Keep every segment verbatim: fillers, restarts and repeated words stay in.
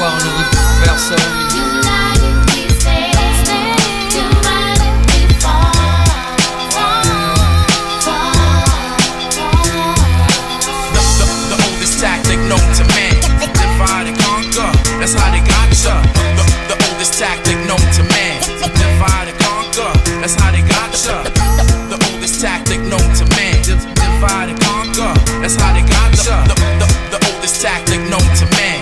l'espoir nourrit pour personne. That's how they got ya. The, the oldest tactic known to man. Divide and conquer. That's how they got ya. The oldest tactic known to man. Divide and conquer. That's how they got ya. The, the, the oldest tactic known to man.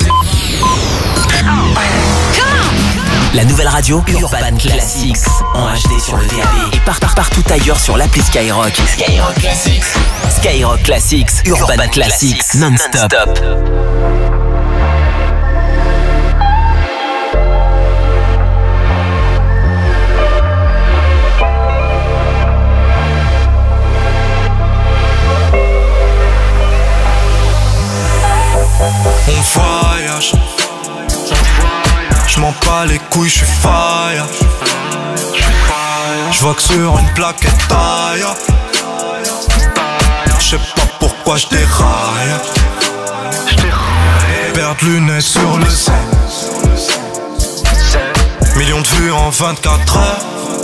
La nouvelle radio Urban Classics en H D sur le D A B et par, par, partout ailleurs sur l'appli Skyrock. Skyrock Classics. Skyrock Classics. Urban, Urban Classics. Classics non-stop. Non-stop. On voyage, je m'en bats les couilles, je suis fire. Je vois que sur une plaquette taille. Je sais pas pourquoi je déraille. Perdre lunettes sur le set. Millions de vues en vingt-quatre heures.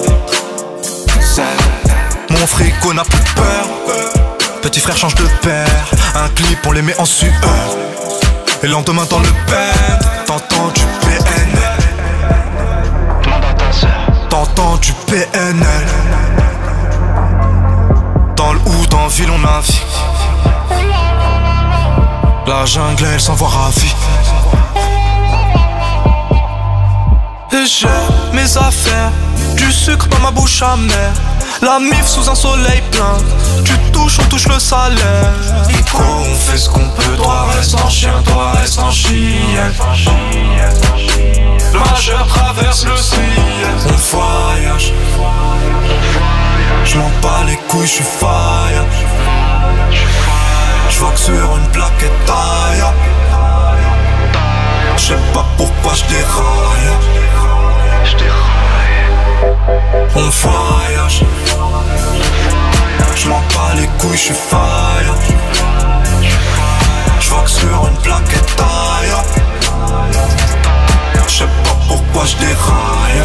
Mon frigo n'a plus peur. Petit frère change de père. Un clip on les met en sueur. Et lendemain dans le bed, t'entends du P N L. Demande à ta sœur. T'entends du P N L. Dans le hood, en ville, on navigue. La jungle, elle s'en voit ravie. Et j'ai mes affaires, du sucre dans ma bouche amère. La mif sous un soleil plein. Tu touches, on touche le salaire. Ico, on fait ce qu'on peut. Toi reste en chien, toi reste en chienne. Le majeur traverse le ciel. On voyage. Je m'en bats les couilles, je suis fire. Je vois que sur une plaquette taille. Je sais pas pourquoi je déraille. On voyage. Je m'en bats les couilles, je suis fire. Je vois que sur une plaquette taille. Je sais pas pourquoi je déraille.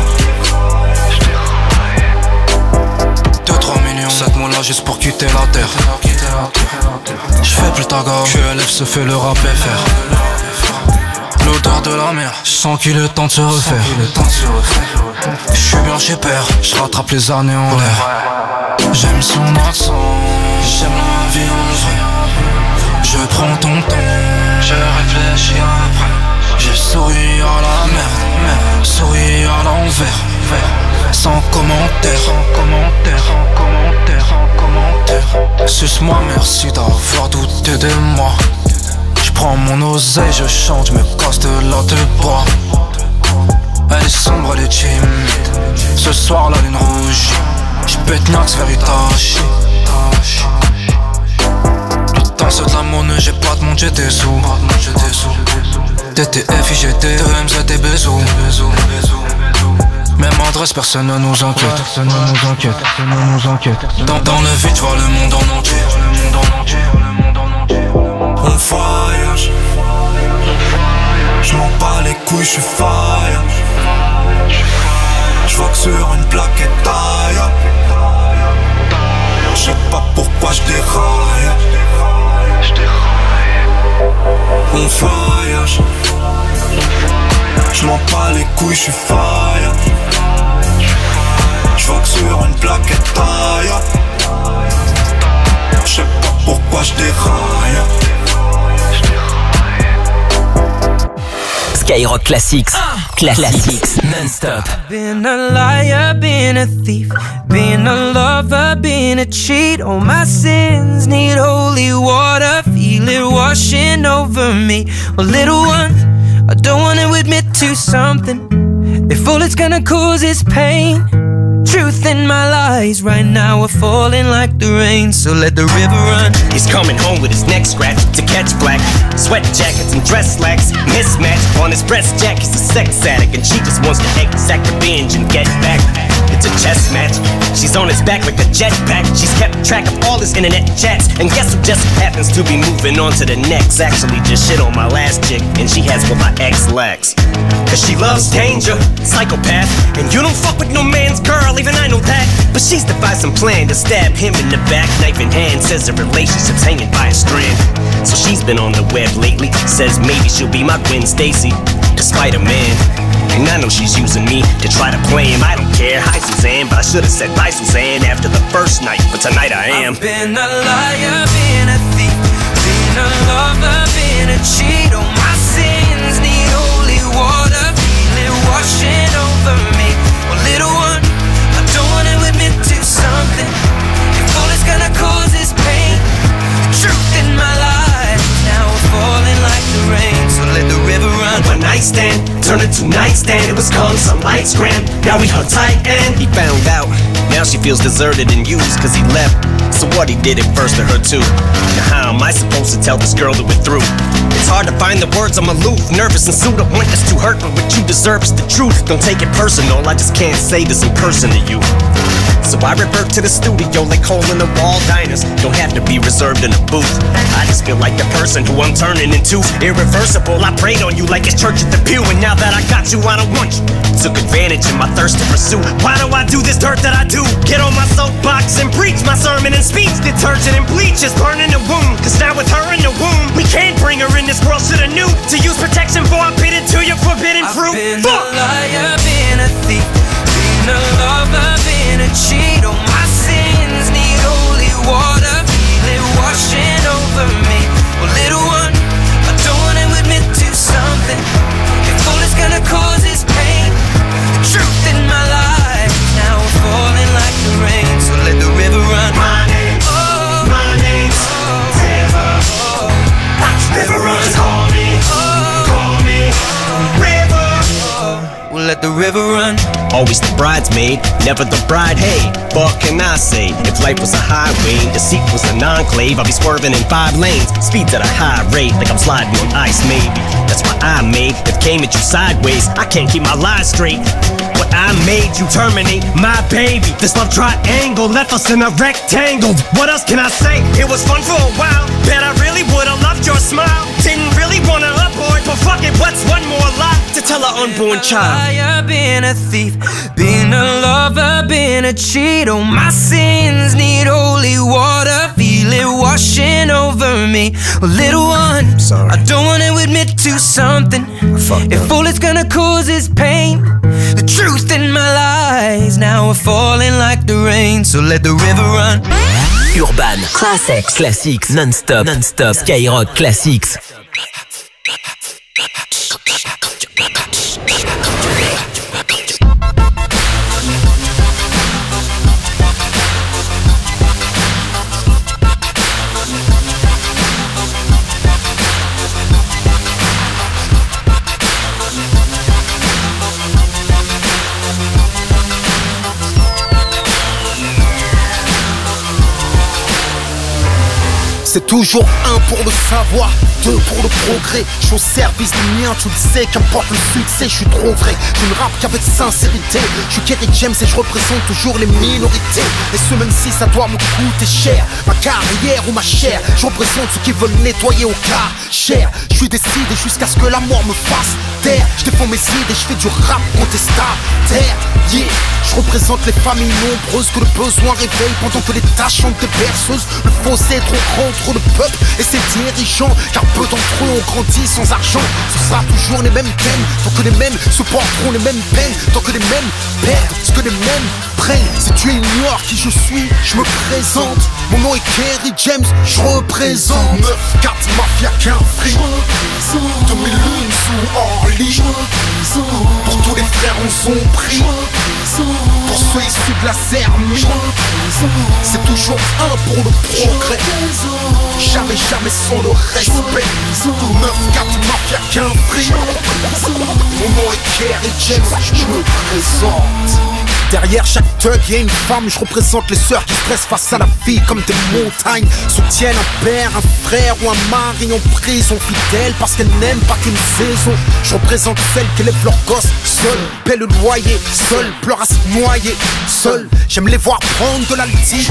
deux trois millions, sept mois là juste pour quitter la terre. Je fais plus ta gamme, Q L F se fait le rap F R. L'odeur de la mer, je sens qu'il est temps de se refaire. Je suis bien chez père, je rattrape les années en l'air. J'aime son accent, j'aime la vie en vrai. Je prends ton temps, je réfléchis après. J'ai souri à la merde, souri à l'envers. Sans commentaire, sans commentaire, sans commentaire, sans commentaire. Suce-moi, merci d'avoir douté de moi. J'prends mon oseille, je chante, je me casse de là de bois. Elle est sombre, elle est timide. Ce soir la lune rouge. J'pète Nax vers Itachi. Le temps c'est de la monnaie, j'ai pas de monde, j'ai des sous. T T F I G T, deux M Z et bisous. Même adresse, personne ne nous inquiète. Personne ne nous inquiète, personne ne nous inquiète. Dans, dans le vide, j'vois le monde en entier. Le monde en entier, le monde en entier. On voyage. J'm'en bats les couilles, j'suis fire. J'vois que sur une plaquette taille. J'sais pas pourquoi j'déraille. On voyage. J'm'en bats les couilles, j'suis fire. J'vois que sur une plaquette taille. J'sais pas pourquoi j'déraille. Skyrock Classics. Classics non-stop. Been a liar, been a thief, been a lover, been a cheat. All my sins need holy water, feel it washing over me. Well, little one, I don't wanna admit to something. If all it's gonna cause is pain, truth in my lies right now are falling like the rain. So let the river run. He's coming home with his neck scratched to catch black. Sweat jackets and dress slacks mismatched on his breast jack. He's a sex addict and she just wants to exact revenge and get back. It's a chess match. She's on his back like a jetpack. She's kept track of all his internet chats. And guess who just happens to be moving on to the next? Actually just shit on my last chick, and she has what my ex lacks. Cause she loves danger, psychopath. And you don't fuck with no man's girl, even I know that. But she's devised some plan to stab him in the back, knife in hand. Says the relationship's hanging by a strand. So she's been on the web lately. Says maybe she'll be my Gwen Stacy, despite a man. And I know she's using me to try to play him. I don't care, hi Suzanne, but I should've said bye Suzanne after the first night. But tonight I am. I've been a liar, been a thief, been a lover, been a cheat. All my sins need holy water, feel it washing over me. Well, little one, I don't wanna admit to something. If all it's gonna cause is pain, the truth in my life now we're falling like the rain. So let the river run. One night stand turned into nightstand. It was called some lights gram. Now we hung tight and he found out. Now she feels deserted and used cause he left. So what, he did it first to her too. Now how am I supposed to tell this girl that we're through? It's hard to find the words, I'm aloof, nervous and sued. I want this to hurt, but what you deserve is the truth. Don't take it personal, I just can't say this in person to you. So I revert to the studio like hole in the wall diners. Don't have to be reserved in a booth. I just feel like the person who I'm turning into. Irreversible, I prayed on you like it's church at the pew. And now that I got you, I don't want you. Took advantage of my thirst to pursue. Why do I do this dirt that I do? Get on my soapbox and preach my sermon and speech. Detergent and bleach is burning the wound. Cause now with her in the womb, we can't bring her in this world. Shoulda knew to use protection before I bit into your forbidden fruit. I've been Fuck. a liar, been a thief, been a lover, been a cheat. All my sins need holy water, feel it washing over me. Well, little one, I don't wanna admit to something. If all it's gonna cause is pain, the truth in my life now we're falling like the rain. So let the river run. My name's, Oh, my name's oh, River. oh, Watch river run. Call me, call me River. oh. Well, let the river run. Always the bridesmaid, never the bride. Hey, what can I say? If life was a highway, the seat was an enclave, I'd be swerving in five lanes, speeds at a high rate, like I'm sliding on ice maybe. That's why I made, if came at you sideways, I can't keep my lies straight. What I made you terminate my baby. This love triangle left us in a rectangle. What else can I say? It was fun for a while. Bet I really would've loved your smile. Didn't really wanna abort, but fuck it, what's one more lie to tell an unborn child? Liar, been a thief, been a lover, been a cheat. All my sins need holy water, feel it washing over me. Well, little one, Sorry. I don't wanna admit to something. If all it's gonna cause is pain, the truth in my lies now we're falling like the rain. So let the river run. Urban Classics. Classics non-stop. Non-stop. Skyrock Classics. C'est toujours un pour le savoir, deux pour le progrès. Je suis au service du mien, tu le sais, qu'importe le succès, je suis trop vrai. Je ne rappe qu'avec sincérité. Je suis Kerry James et je représente toujours les minorités. Et ce même si ça doit me coûter cher, ma carrière ou ma chair, je représente ceux qui veulent nettoyer au cas cher. Je suis décidé jusqu'à ce que la mort me fasse taire. Je défends mes idées, je fais du rap contestataire. Yeah. Je représente les familles nombreuses que le besoin réveille pendant que les tâches chantent des berceuses. Le fossé est trop grand entre le peuple et ses dirigeants, car peu d'entre eux ont grandi sans argent. Ce sera toujours les mêmes thèmes, tant que les mêmes supporteront les mêmes peines, tant que les mêmes perdent ce que les mêmes prennent. Si tu ignores qui je suis, je me présente. Mon nom est Kerry James, je représente neuf quatre mafia qu'un fric, deux mille lunes sous Orly. Pour tous les frères en son prix, pour ceux issus de la Zermie, c'est toujours un pour le progrès, jamais jamais sans le respect. neuf quatre mafia qu'un fric. Mon nom est Kerry James, je me présente. Derrière chaque thug y'a une femme, je représente les sœurs qui stressent face à la vie comme des montagnes. Soutiennent un père, un frère ou un mari en prison, fidèle parce qu'elles n'aiment pas qu'une saison. Je représente celles qui élèvent leurs gosses seules, paient le loyer, seules, pleurent à se noyer, seules. J'aime les voir prendre de l'altitude.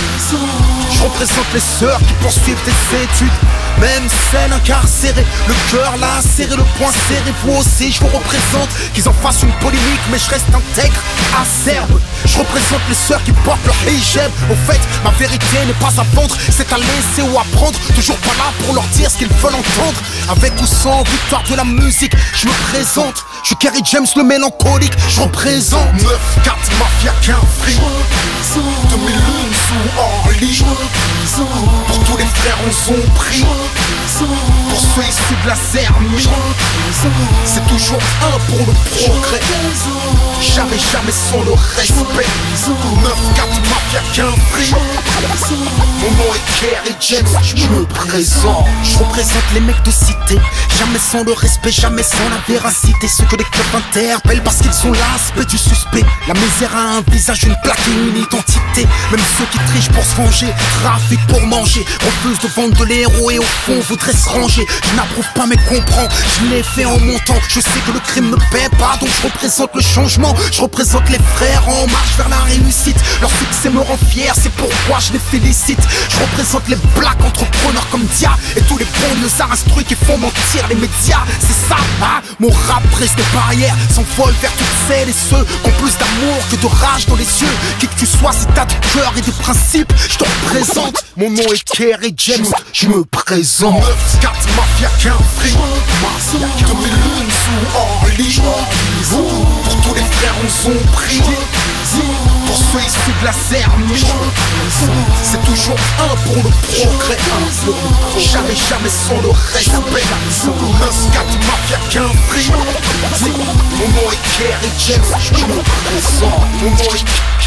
Je représente les sœurs qui poursuivent des études, même celles incarcérées, le cœur là serré, le poing serré. Vous aussi je vous représente, qu'ils en fassent une polémique, mais je reste intègre, acerbe. Je représente les sœurs qui portent leur hijab. Au fait, ma vérité n'est pas à vendre, c'est à laisser ou à prendre. Toujours pas là pour leur dire ce qu'ils veulent entendre. Avec ou sans victoire de la musique, je me présente. Je suis Kerry James le mélancolique, je représente neuf quatre mafia qu'un free, deux mille lunes sous Orly. Pour tous les frères on son prix, pour ceux issus de la Zermie. C'est toujours un pour le progrès, jamais jamais sans le respect. Neuf quatre mafia qu'un free, mon nom est Kerry James, je me présente. Je représente les mecs de cité, jamais sans le respect, jamais sans la véracité. Ceux que les clubs interpellent parce qu'ils sont l'aspect du suspect. La misère a un visage, une plaque et une identité. Même ceux qui trichent pour se venger, trafiquent pour manger, refusent de vendre de l'héros et au fond voudraient se ranger. Je n'approuve pas mais comprends, je l'ai fait en montant. Je sais que le crime ne paie pas, donc je représente le changement. Je représente les frères en marche vers la réussite. Leur succès me rend fier, c'est pourquoi je les félicite. Je représente les black entrepreneurs comme Dia et tous les banlieusards instruits qui font mentir les médias. C'est ça, hein? Mon rap brise des barrières, s'envole vers toutes celles et ceux qui ont plus d'amour que de rage dans les yeux. Qui que tu sois, si t'as du cœur et des principes, je te représente. Mon nom est Kerry James, je me présente. neuf quatre mafia qu'un free, deux mille lunes sous Orly. Pour tous les frères on son prix, pour ceux issus de la Zermie. C'est toujours un pour le progrès, jamais jamais sans le respect. neuf quatre mafia qu'un free, mon nom est Kerry James, je me présente. Mon nom est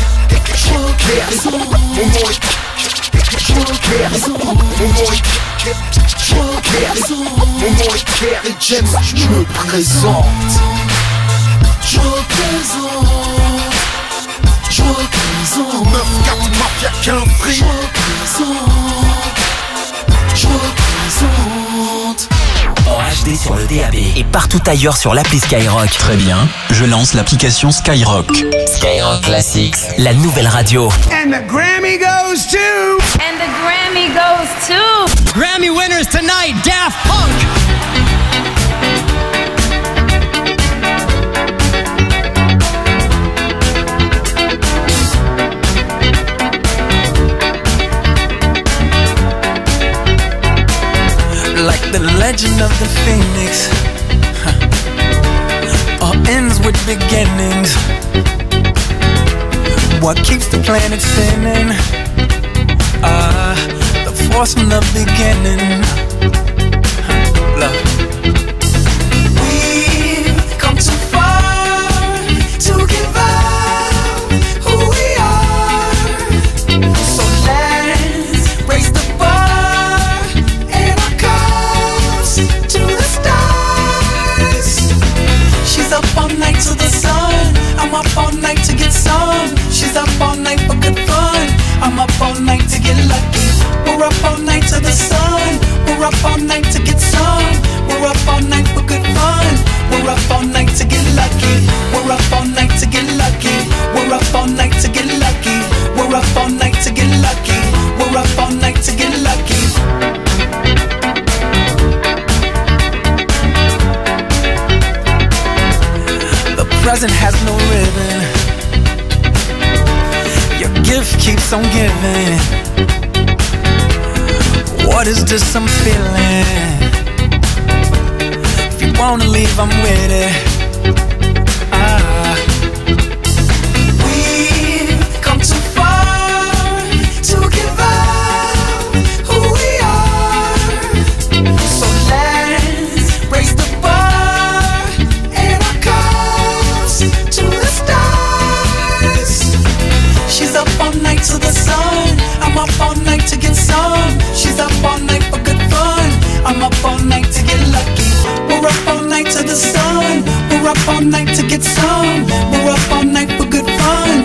Kerry, mon nom est Kerry, mon nom est Kerry, mon nom est Kerry James, je me présente. Je représente, je représente. neuf quatre mafia qu'un free, je représente. En H D sur le D A B et partout ailleurs sur l'appli Skyrock. Très bien, je lance l'application Skyrock. Skyrock Classics, la nouvelle radio. And the Grammy goes to... And the Grammy goes to... Grammy winners tonight, Daft Punk! Like the legend of the phoenix, huh. All ends with beginnings. What keeps the planet spinning? Ah, uh, the force from the beginning. Huh. Love. We've come too far to give up who we are. So let's raise the bar and our cups to the stars. She's up all night to the sun, I'm up all night to get some. She's up all night for good fun, I'm up all night to get lucky. We're up all night to the sun, we're up all night to get some. We're up all night for good fun, we're up all night to get lucky. We're up all night to get lucky, we're up all night to get lucky. We're up all night to get lucky, we're up all night to get lucky. The present has no ribbon, your gift keeps on giving. What is this I'm feeling? If you wanna leave, I'm with it. Ah. We've come too far to give up who we are. So let's raise the bar and our cups to the stars. She's up all night to the sun, I'm up all night to get some. She's up all night for good fun, I'm up all night to get lucky. We're up all night to the sun, we're up all night to get some. We're up all night for good fun,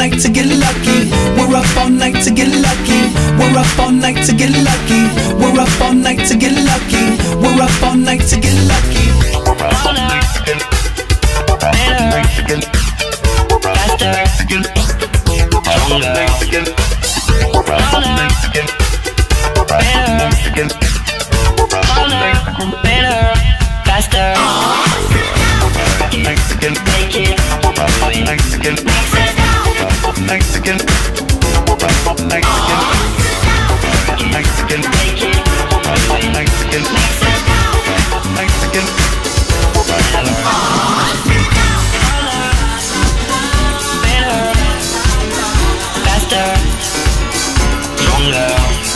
night to get lucky. We're up all night to get lucky. We're up all night to get lucky. We're up all night to get lucky. We're up all night to get lucky. Harder, better, faster, stronger. Harder, better, harder, better, faster. Mexican, make it, Mexican, Mexican, Mexican, Mexican, make it, Mexican, Mexican, better, faster, stronger.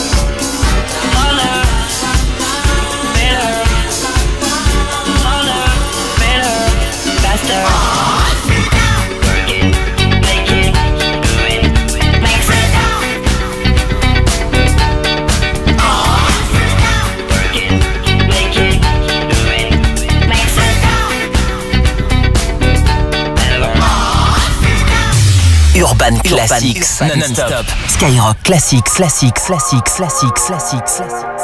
Urban Classics, non-stop. Skyrock Classics, Classics, Classics, Classics, Classics, Classics.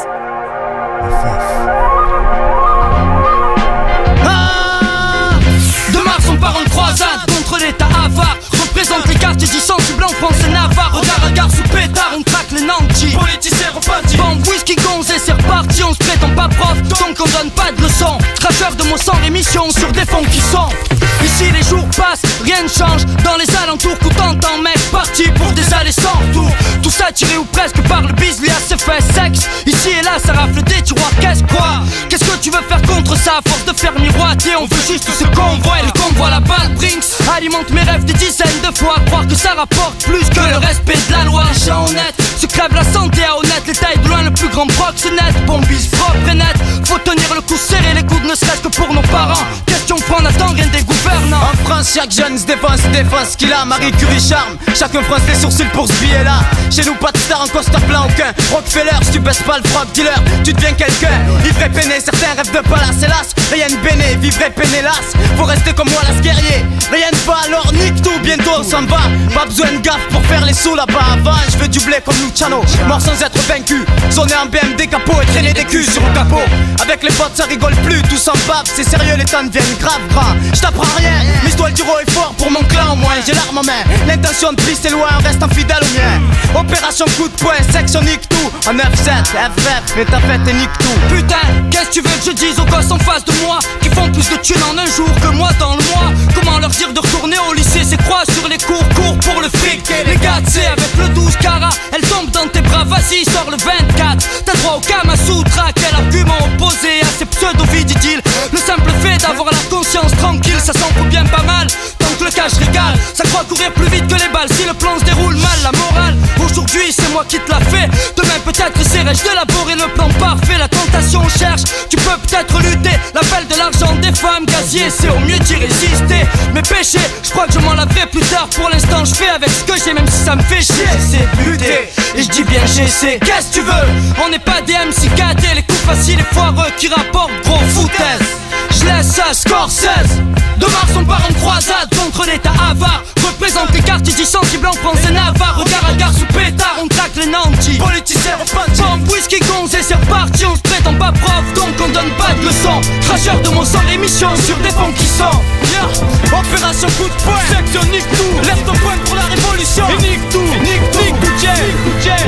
Ah, de Mars on part en croisade contre l'état avare. Représente les quartiers dits sensibles en France et Navarre. Regard à gare sous pétard, on traque les nantis. Politicien reparti. Bombe, whisky, gonze et c'est reparti. On se prétend pas prof, donc on donne pas de leçons. Traceur de mots sans rémission sur des fonds qui sont. Ici les jours passent, rien ne change. Dans les alentours, coup t'entends mec parti pour des allées sans retour. Tout ça tiré ou presque par le bis, lui a ses fait sexe. Ici et là ça rafle des tiroirs, qu'est-ce quoi? Qu'est-ce que tu veux faire contre ça? À force de faire miroiter, on veut juste ce qu'on voit. Et le convoi la balle Brinks alimente mes rêves des dizaines de fois. Croire que ça rapporte plus que le respect de la loi. Gens honnêtes, se crève la santé à honnête. Les tailles de loin le plus grand proxénète. Bombise propre et net, faut tenir le coup serré. Les coudes ne serait-ce que pour nos parents. Question prendre à temps, rien des gouvernants. En France, chaque jeune se défense, se défense qu'il a. Marie Curie charme, chacun fronce les sourcils pour ce billet-là. Chez nous, pas de star en costard plein aucun. Rockefeller, si tu baisses pas le frog dealer, tu deviens quelqu'un. Ivre peiné, certains rêvent de palace, hélas. Rien de béné, vivre et peiné, hélas. Faut rester comme moi, las guerrier. Rien ne va, alors nique tout, bientôt on s'en va. Pas besoin de gaffe pour faire les sous là-bas. Avant, je veux du blé comme Luciano, mort sans être vaincu. Sonner en B M D capot et traîner des culs sur le capot. Avec les potes, ça rigole plus, tout s'en bave. C'est sérieux, les temps deviennent grave gras. J't'apprends rien, mais j'dois le dire haut et fort pour mon clan au moins. J'ai l'arme en main, l'intention de pisser loin, reste fidèle au mien. Opération coup de poing, section nique tout. En neuf sept, F F, et ta fête et nique tout. Putain, qu'est-ce que tu veux que je dise aux gosses en face de moi qui font plus de thunes en un jour que moi dans le mois? Comment leur dire de retourner au lycée? C'est quoi sur les cours, cours pour le fric? Les gars, tu sais, avec le douze carats, elle tombe dans tes bras, vas-y, sors le vingt-quatre. T'as droit au Kamasutra, quel argument opposé à ces pseudo-vididiles? Le simple fait d'avoir la conscience tranquille, ça s'en fout bien pas mal. Tant que le cash régale, ça croit courir plus vite que les balles. Si le plan se déroule mal, la morale, aujourd'hui c'est moi qui te l'a fait. Demain peut-être essaierai-je d'élaborer le plan parfait. La tentation cherche, tu peux peut-être lutter. L'appel de l'argent des femmes gazier, c'est au mieux d'y résister. Mes péchés, je crois que je m'en laverai plus tard. Pour l'instant je fais avec ce que j'ai, même si ça me fait chier. C'est buter, et je dis bien j'essaie. Qu'est-ce que tu veux? On n'est pas des M C K D, les coups faciles et foireux qui rapportent gros foutaise. Je laisse ça Scorsese. De Mars on part en croisade contre l'état avare. Représente les quartiers dits sensibles en France et Navarre. Regard à gare sous pétard, on traque les nantis. Politicien repentis, bombe, whisky, gonze et c'est reparti. On se prétend pas prof, donc on donne pas de leçons. Cracheur de mots sans rémission sur des fonds qui sont yeah. Opération coup de poing, section nique tout. Lève ton poing pour la révolution et nique tout, nique tout, nique tout, nique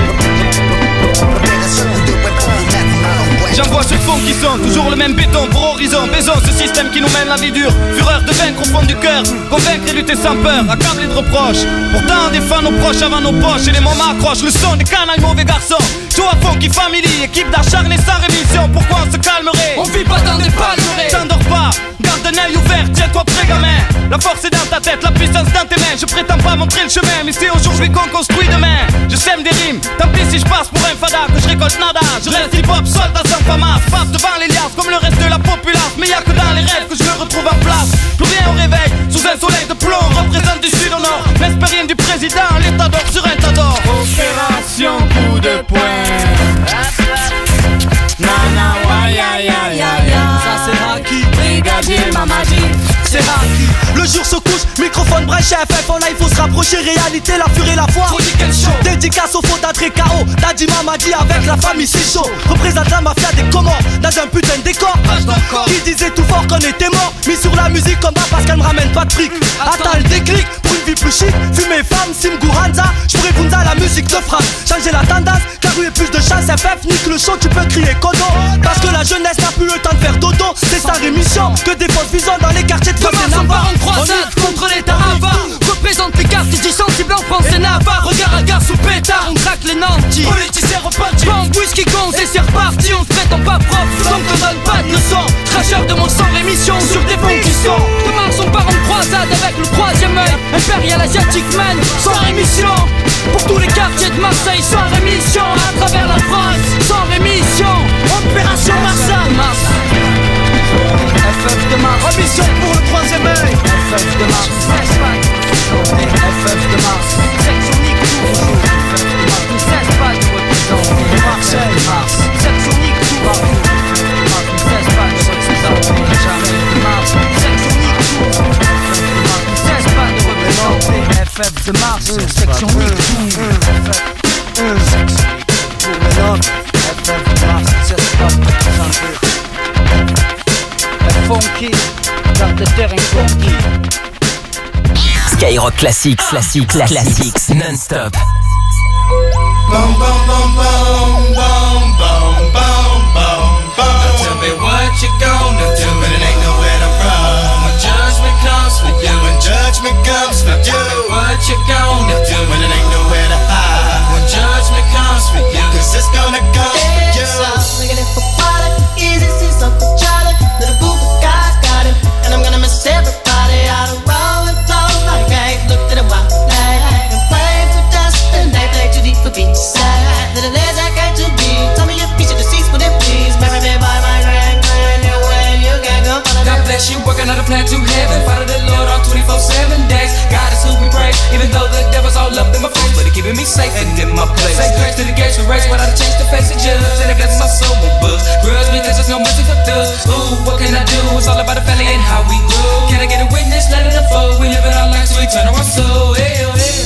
tout. J'envoie ceux fonds qui sont toujours le même béton pour horizon. Baisons ce système qui nous mène la vie dure. Fureur de vaincre au fond du cœur, convaincre et lutter sans peur, accablé de reproches. Pourtant on défend nos proches avant nos poches. Et les moments accrochent le son des canailles mauvais garçons. Joue à fond qui family, équipe d'acharnés sans rémission. Pourquoi on se calmerait? On vit pas dans des palmeraies. T'endors pas, garde un œil ouvert, tiens-toi prêt gamin. La force est dans ta tête, la puissance dans tes mains. Je prétends pas montrer le chemin, mais c'est aujourd'hui qu'on construit demain. Je sème des rimes, tant pis si je passe pour un fada, que je récolte nada. Je reste hip-hop, soldat sans famas. Passe devant les liasses comme le reste de la populace. Mais y'a que dans les rêves que je me retrouve en place. Plus rien au réveil, sous un soleil de plomb. Représente du sud au nord, n'espère rien du président. L'état d'or sur un tas d'or. Opération coup de poing. Nana wa ya ya ya ya. Ça c'est Raki, brigadier Mamadi. C'est Raki, Le jour se couche, microphone branché F F en live, faut se rapprocher, réalité, la furie, la foi. Dédicace au fondateur K O, Daddy Mamadi avec la famille c'est chaud. Représente la mafia des Comores, dans un putain de décor. Qui disait tout fort qu'on était mort, mis sur la musique comme ça parce qu'elle me ramène pas de fric. Attends le déclic, pour une vie plus chic, fumer femme, Sim Guranza, j'pourrais Bunza la musique de France. Changer la tendance, car il y a plus de chance, F F nique le show, tu peux crier Kodo. Parce que la jeunesse n'a plus le temps de faire dodo, c'est sa rémission, que des fausses visions dans les quartiers de Demain on part en croisade contre l'état avare. Représente les quartiers du sensible en France et Navarre. Regard à gare sous pétard, on craque les nantis. Politiciens repartis, bang, whisky gonze et c'est reparti. On se prétend pas propre, donc on donne pas de leçons. Cracheur de mon sang, rémission sur des fonds qui sont. Demain on part en croisade avec le troisième œil. Impérial asiatique man, sans rémission. Pour tous les quartiers de Marseille, sans rémission. À travers la France, sans rémission. Opération Marseille, Mars. F F de Mars, remission pour le troisième œil. F F de Mars, F F de Mars, section nique toujours. F F de Mars, ne cesse pas de représenter Marseille, Mars, section nique toujours. Mars, ne cesse pas de représenter jamais de Mars, section nique toujours. Mars, ne cesse pas de représenter F F de Mars, section nique toujours. Pour les noms, F F de Mars, ne cesse pas de représenter. Funky, dans le terrain funky. Skyrock Classics, classique, classics, non-stop. Boom, boom, boom, boom, boom, boom, boom, boom, boom. Now tell me what you gonna do when it ain't nowhere to run. When judgment comes for you, when judgment comes for you. What you gonna do when it ain't nowhere to hide? When judgment comes for you, cause it's gonna come for you. Looking for water, easy, see something Charlie. Little boo, God got him, and I'm gonna miss everybody out of roll and flow like I ain't looked at a while. Like I'm playing for dust and they play too deep for being sad. Little legs I got to be. Tell me your piece of the seats, would it please? Marry me by my grand, grand, your way, you can't go follow God bless you, working on a plan to heaven. Follow the Lord on twenty-four seven days. God is who we praise, even though the devil's all up in my face, but he keeping me safe and in my place. Say grace to the gates we race, without a change to face the judge. And I got my soul with books. Grudge me, there's just no mercy for thugs. Ooh, what can I do? It's all about the family and how we do. Can I get a witness? Let it unfold. We live in our lives, so we turn our soul. Hey, oh, hey,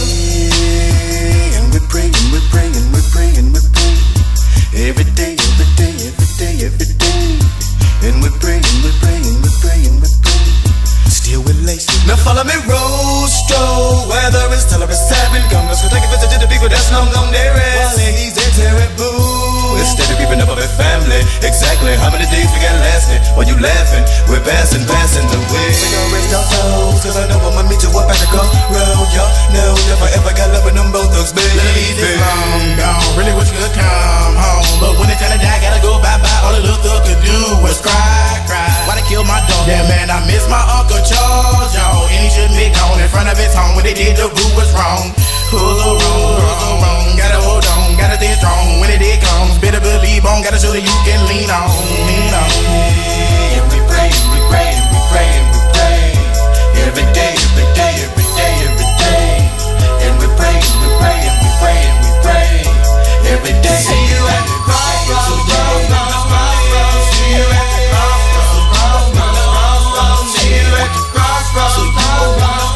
oh. And we're praying, we're praying, we're praying, we're praying. Every day, every day, every day, every day. And we're praying, we're praying, we're praying, we're praying. Still with lace. Now follow me, Rostro. Whether it's till it's seven, come let's go take a visit to the people that's long gone there is. While he's there, terrible. Instead of keeping up with family, exactly how many days we got lasting? While you laughing, we're passing, passing the way. We gon' rest our souls, cause I know I'ma meet you up at the crossroad. Y'all know if I ever got love with them both thugs, baby. This long gone, really wish you could come home. But when it's time to die, gotta go bye-bye. All the little thug could do was cry, cry. Why they kill my dog? Yeah, man, I miss my Uncle Charles, y'all. And he shouldn't be gone in front of his home. When they did, the boo was wrong. Who's so wrong, who's so wrong? Gotta hold on, gotta stay strong. When it comes, better believe on. Gotta show that you can lean on, lean on. And we pray, we pray, we pray, we pray. Every day, every day, every day, every day. And we pray, we pray, we pray, we pray. Every day. See you at the crossroads, crossroads. See you at the crossroads, crossroads. See you at the crossroads, crossroads.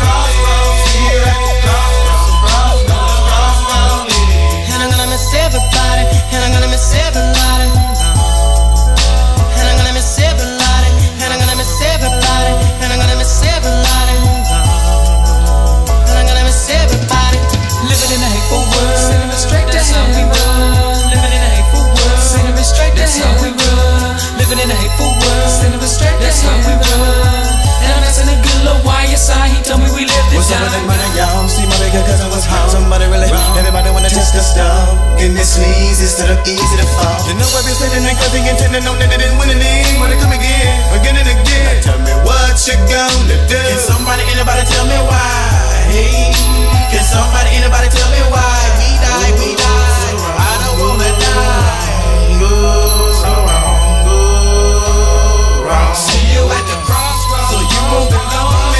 Everybody, and I'm gonna miss everybody, and I'm gonna miss everybody, and I'm gonna miss everybody, and I'm gonna miss everybody, and I'm gonna miss everybody. Living in a hateful world, sending me straight to hell. We run. Living in a hateful world, sending me straight to hell. We run. Living in a hateful world, sending me straight to hell. We run. And I'm asking a good little Y S I. He told me we lived it down. What's up with that money, y'all? See my bigger cousin was home. Somebody really, everybody wanna test the stuff. Getting this sneeze instead of easy to fall. You know I been sitting and cause they intending on that they didn't win any. Wanna come again, again and again. Now tell me what you gonna do. Can somebody, anybody tell me why? Hey, can somebody, anybody tell me why? We die, we die. I don't wanna die. Go so wrong, go wrong. See you at the crossroads, so you won't be lonely.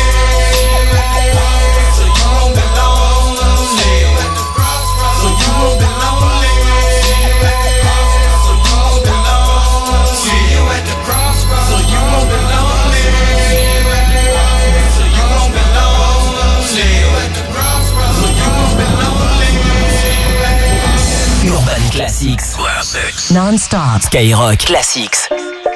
So you won't be lonely. So you won't be lonely. So you won't be lonely. See you at the crossroads, so you won't be lonely. So you won't be lonely. Non-stop. Skyrock Classics.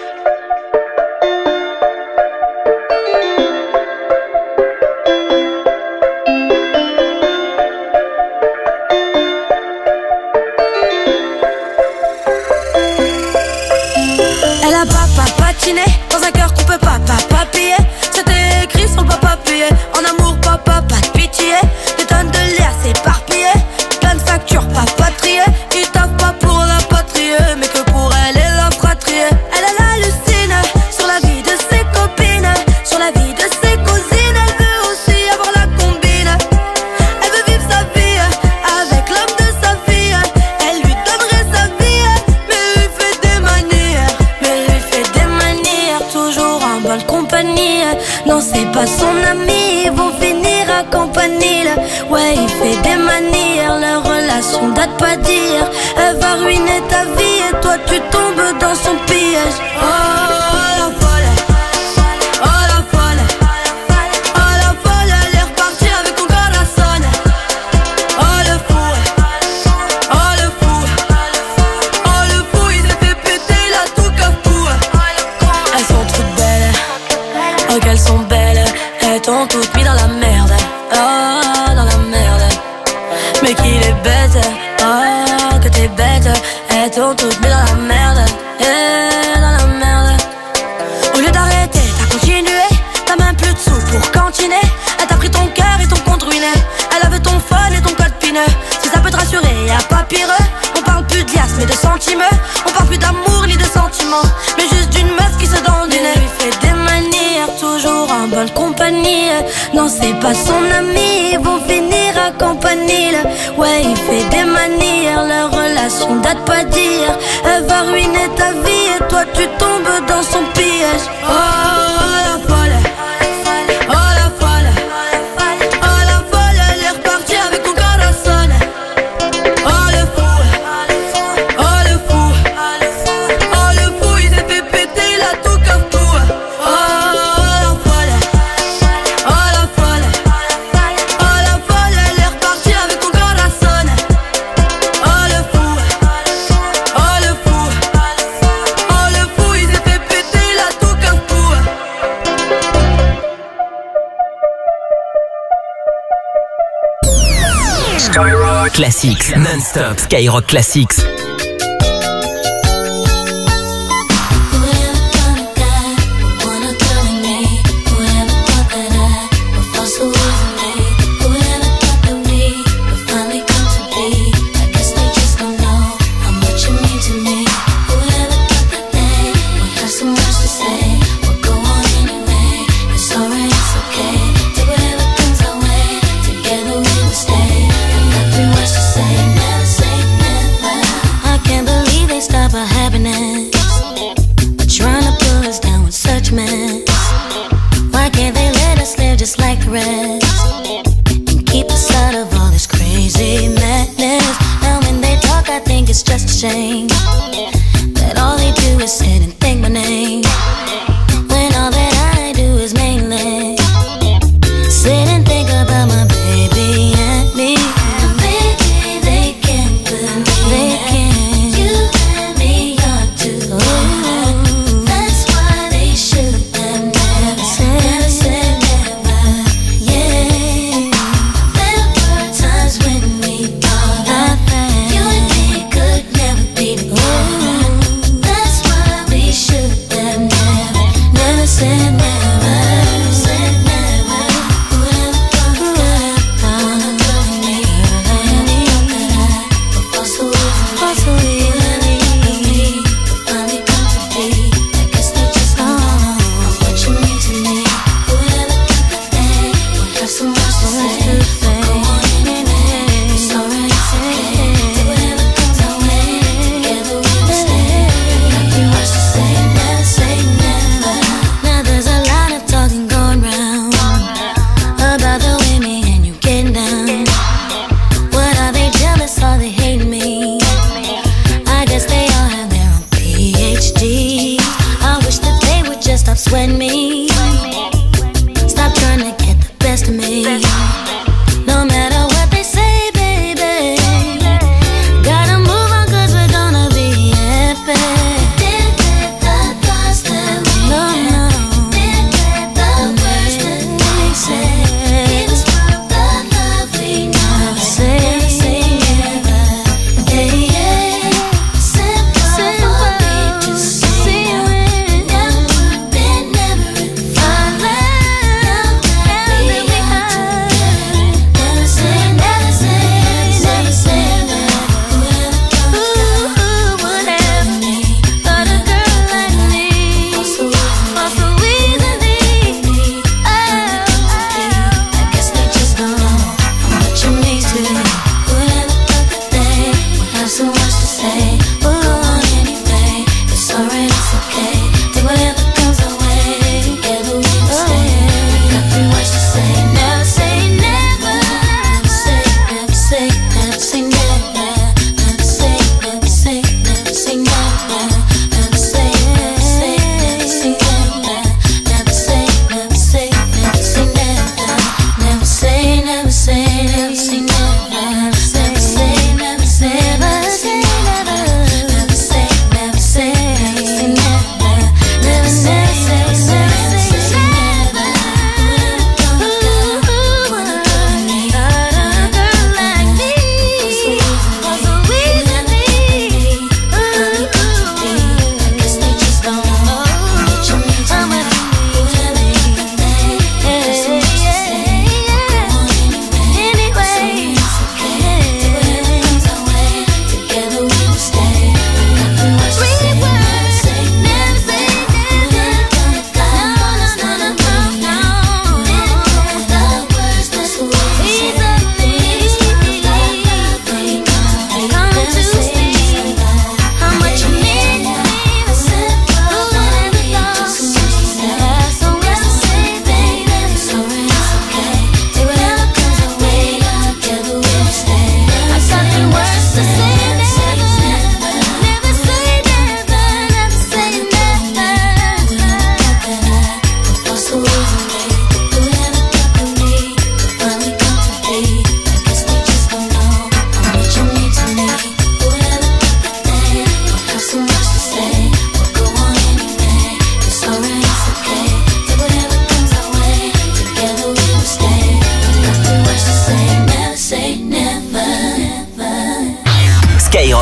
Elle a papa patiné dans un cœur qu'on peut pas papa payer. C'était écrit sur le papa payé. En amour papa pas de pitié. Des tonnes de liasses éparpillées, plein de factures papa triées. Il taffe pas pour la patrie, mais que pour elle et la fratrie. Elle elle hallucine sur la vie de ses copines, sur la vie de ses cousines. Elle veut aussi avoir la combine. Elle veut vivre sa vie avec l'homme de sa fille. Elle lui donnerait sa vie, mais lui fait des manières. Mais lui fait des manières, toujours en bonne compagnie. Non, c'est pas son ami, ils vont finir à Campanile. Ouais, il fait des manières, leur relation date pas d'hier. Elle va ruiner ta vie et toi tu tombes dans son piège. Oh, la folle, oh la folle, oh la folle, elle est repartie avec ton corazon. Oh le fou, oh le fou, oh le fou, il s'est fait péter la tout cafou. Elles sont toutes belles, oh qu'elles sont belles, elles t'ont toutes mis dans la merde. Oh, dans la merde. Mais qu'il est bête, oh que t'es bête. Elles t'ont toutes mis dans la merde, yeah, dans la merde. Au lieu d'arrêter, t'as continué. T'as même plus de sous pour cantiner. Elle t'a pris ton cœur et ton compte ruiné. Elle avait ton phone et ton code PIN. Si ça peut te rassurer, y'a pas pire. On parle plus de liasses mais de sentiments. On parle plus d'amour ni de sentiments, mais juste d'une meuf qui se donne du nez. Lui fait des manières, toujours en bonne compagnie. Non, c'est pas son ami, ils vont finir à Campanile. Ouais, il fait des manières, leur relation date pas d'hier. Elle va ruiner ta vie et toi tu tombes dans son piège. Oh, la folle, oh la folle, oh la folle, elle est repartie avec ton corazon. Oh le fou, oh le fou, oh le fou, il s'est fait péter la tout cafou. Oh la folle, oh la folle, oh la folle, elle est repartie avec ton corazon. Oh le fou, oh le fou, oh le fou, il s'est fait péter la tout cafou. Skyrock Classics. Non-stop. Skyrock Classics. Just like the rest, and keep us out of all this crazy madness. Now when they talk, I think it's just a shame that all they do is sit and think my name, when all that I do is mainly sit and think about my baby and me. Baby, they can't believe they can. You and me are two. Ooh. That's why they should have never said, never said. Now there's a lot